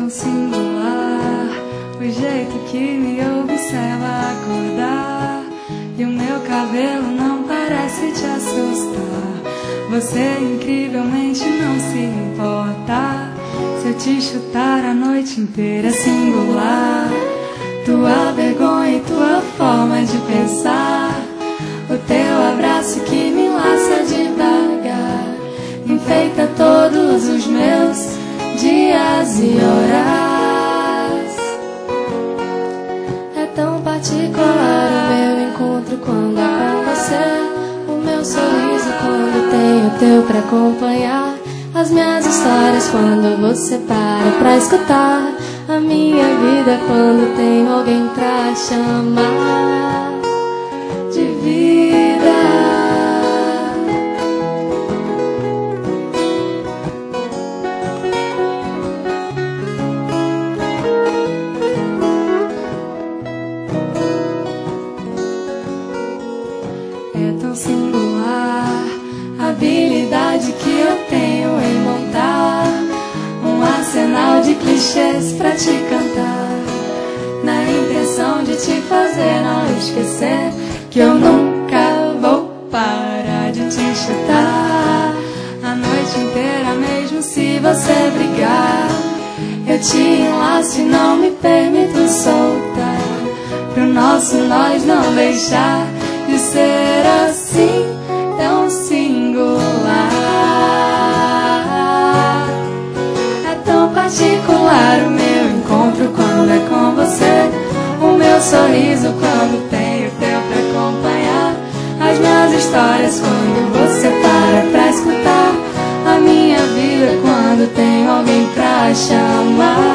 tão singular o jeito que me observa acordar, e o meu cabelo não parece te assustar. Você incrivelmente não se importa se eu te chutar a noite inteira. Singular tua vergonha e tua forma de pensar, o teu abraço que me laça devagar, enfeita todos os meus dias e horas. É tão particular o meu encontro quando é com você, o meu sorriso quando tenho teu pra acompanhar, as minhas histórias quando você para pra escutar, a minha vida quando tenho alguém pra chamar de vida. É tão singular a habilidade que eu tenho em montar um arsenal de clichês pra te cantar, na intenção de te fazer não esquecer que eu nunca vou parar de te chutar a noite inteira, mesmo se você brigar. Eu te enlaço e não me permito soltar, pro nosso nós não deixar de ser assim tão singular. É tão particular o meu encontro quando é com você, o meu sorriso quando tenho teu pra acompanhar, as minhas histórias quando você para pra escutar, a minha vida quando tenho alguém pra chamar